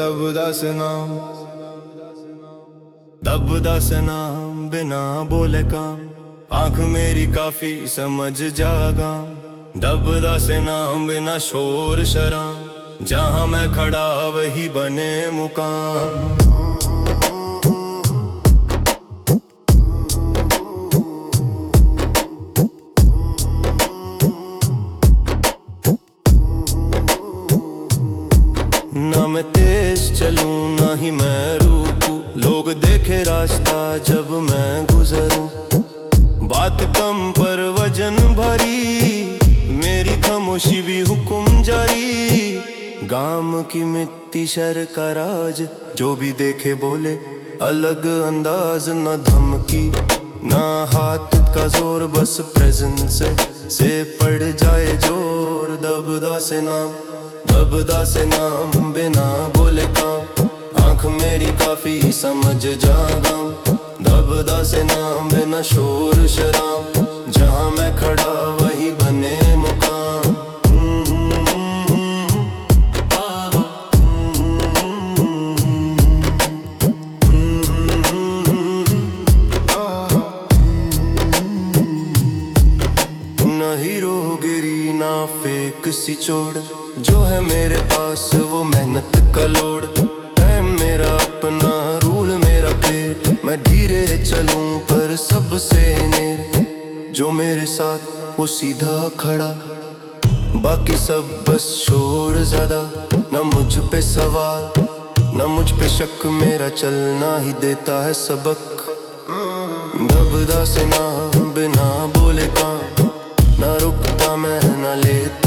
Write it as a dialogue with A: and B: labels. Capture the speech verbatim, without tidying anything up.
A: दबदा से नाम, दबदा से नाम बिना बोले काम, आंख मेरी काफी समझ जागा। दबदा से नाम बिना शोर शराब, जहां मैं खड़ा वही बने मुकाम। ना मैं तेज चलूं ना ही मैं रुकूं, लोग देखे रास्ता जब मैं गुजरूं। बात कम पर वजन भरी, मेरी खामोशी भी हुक्म जारी। गाम की मिट्टी शहर का राज, जो भी देखे बोले अलग अंदाज। न धमकी ना हाथ का जोर, बस प्रेजेंस से, से पड़ जाए जोर। दबदा से नाम, दबदा से नाम बिना बोले काम, आंख मेरी काफी समझ जागा। दबदा से नाम बिना शोर शराब, जहां मैं खड़ा वही बने मुकाम। ना हीरोगिरी ना फेक सी चोट, जो है मेरे पास वो मेहनत का लोड है। मेरा अपना रूल मेरा पेट, मैं धीरे चलूं पर सबसे नेर। जो मेरे साथ वो सीधा खड़ा, बाकी सब बस शोर ज्यादा। न मुझ पे सवाल न मुझ पे शक, मेरा चलना ही देता है सबक। दबदा से ना बिना बोले काम, ना रुकता मैं ना लेता